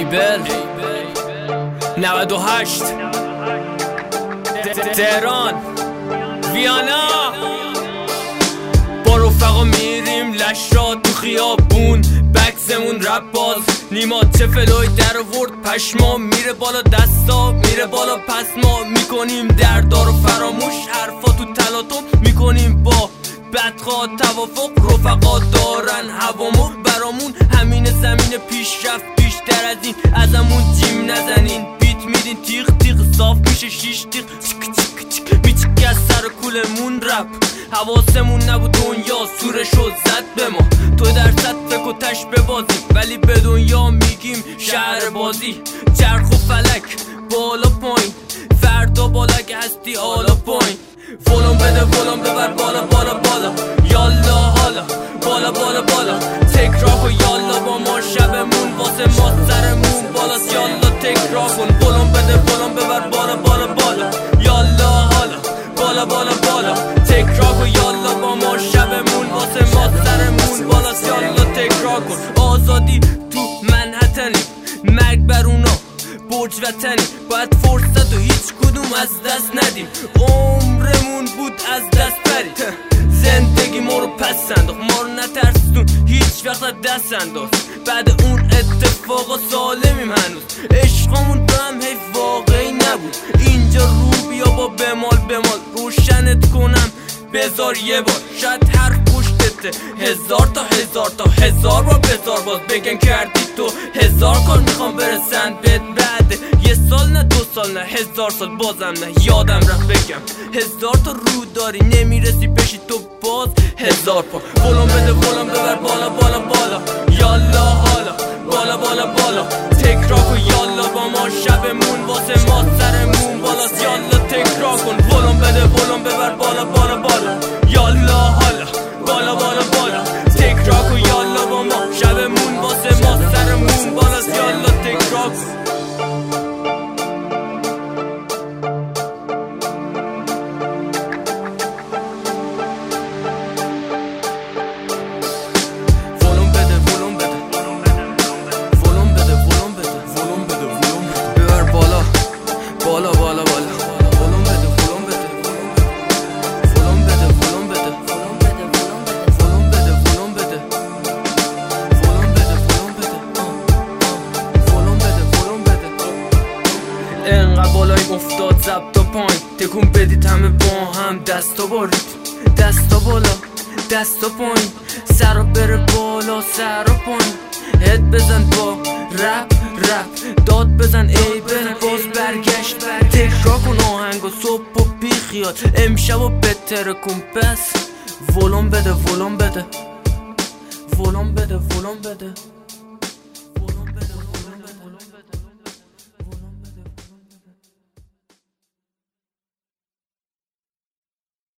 ایبل 98 تهران ویانا. با رفقا میریم لشات تو خیابون، بکسمون رپ باز نیما چه فلوی در ورد پشما میره بالا، دستا میره بالا، پس ما میکنیم دردار و فراموش، حرفا تو تلاطم میکنیم با بدخواه توافق، رفقا دارن هوامو برامون همین زمین پیشرفت بیشتر از این، ازمون جیم نزنین، بیت میدین تیغ تیغ صاف میشه شیش تیغ میچکی از سر کولمون رپ، حواسمون نبود دنیا سورشو زد به ما، تو در سطح فکر و تش ببازیم ولی به دنیا میگیم شهر بازی، چرخ و فلک بالا پایین، فردا بالا که هستی حالا پایین، ولوم بده ولوم ببر بالا بالا بالا، یالا حالا بالا بالا بالا، تکرار کن یالا با ما شبمون واسه ما سرمون بالاست، یالا تکرار کن، ولوم بده ولوم ببر بالا بالا بالا، یالا حالا بالا بالا بالا، تکرار کن یالا با ما شبمون واسه ما سرمون بالاست، یالا تکرار کن. آزادی تو منحتنی، مرگ بر اونا برج وطنی، باید فرصت و هیچ کدوم از دست ندیم، عمرمون بود از دست برید، زندگی ما رو پس انداخت، ما رو نترسون هیچ وقت دست انداز، بعد اون اتفاقا سالمیم هنوز، عشقامون به هم هی واقعی نبود، اینجا رو بیا با بمال بمال روشنت کنم بذار یه بار، شاید حرف پشتته هزار بار بذار باز بگن کردی تو هزار کار میخوام برسن بهت، بعد یه سال نه دو سال نه هزار سال بازم نه یادم رفت بگم، هزار تا رو داری نمیرسی پیشی تو باز هزار پا، ولوم بده ولوم ببر بالا بالا بالا، یالا حالا بالا بالا بالا، تکرار کن یالا با ما شبمون واسه ما سرمون بالاست، یالا تکرار کن، ولوم بده ولوم ببر بالا بالا بالا، یالا حالا بالا بالا بالا، تکرار کن یالا با ما شبمون واسه ما سرمون بالاست، یالا تکرار کن. بالا بالا بالا ولوم بده ولوم بده ولوم بده ولوم بده ولوم بده ولوم بده ولوم بده ولوم بده ولوم بده ولوم بده، انقدر بالای افتاد ضبط و پایین، تکون بدید همه با هم دستا بارید، دستا بالا دستا پایین، سر بره بالا سر پایین، هد بزن با رپ داد بزن ایبل باز برگشت، تکرار کن آهنگ و صبح و بیخیال امشب و بهتر کن، بس ولوم بده ولوم بده ولوم بده ولوم بده.